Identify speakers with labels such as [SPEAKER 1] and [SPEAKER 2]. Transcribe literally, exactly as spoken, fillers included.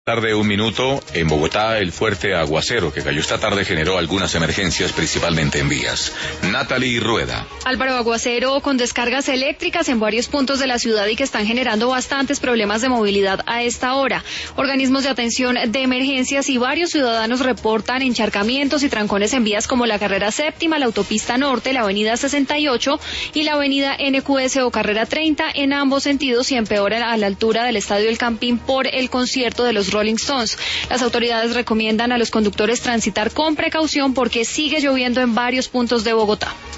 [SPEAKER 1] Tarde un minuto, en Bogotá el fuerte aguacero que cayó esta tarde generó algunas emergencias, principalmente en vías. Natalie Rueda.
[SPEAKER 2] Álvaro, aguacero con descargas eléctricas en varios puntos de la ciudad y que están generando bastantes problemas de movilidad a esta hora. Organismos de atención de emergencias y varios ciudadanos reportan encharcamientos y trancones en vías como la carrera séptima, la autopista norte, la avenida sesenta y ocho y la avenida N Q S o carrera treinta en ambos sentidos y empeora a la altura del Estadio El Campín por el concierto de los Rolling Stones. Las autoridades recomiendan a los conductores transitar con precaución porque sigue lloviendo en varios puntos de Bogotá.